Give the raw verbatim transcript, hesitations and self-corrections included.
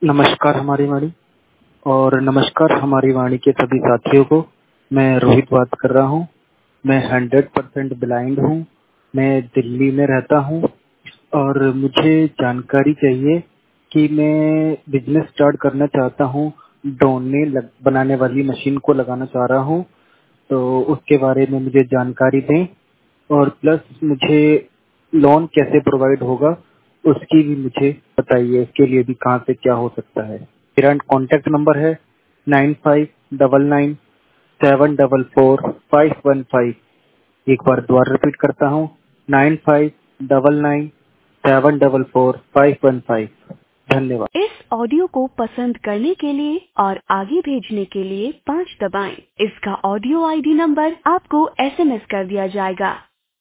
नमस्कार हमारी वाणी और नमस्कार हमारी वाणी के सभी साथियों को। मैं रोहित बात कर रहा हूँ। मैं हंड्रेड परसेंट ब्लाइंड हूँ। मैं दिल्ली में रहता हूँ और मुझे जानकारी चाहिए कि मैं बिजनेस स्टार्ट करना चाहता हूँ। डोने लग, बनाने वाली मशीन को लगाना चाह रहा हूँ, तो उसके बारे में मुझे जानकारी दें और प्लस मुझे लोन कैसे प्रोवाइड होगा उसकी भी मुझे बताइए। इसके लिए भी कहाँ से क्या हो सकता है। मेरा कॉन्टैक्ट नंबर है nine five double nine seven double four five one five. एक बार दोबारा रिपीट करता हूँ, nine five double nine seven double four five one five. धन्यवाद। इस ऑडियो को पसंद करने के लिए और आगे भेजने के लिए पाँच दबाएं। इसका ऑडियो आईडी नंबर आपको एसएमएस कर दिया जाएगा।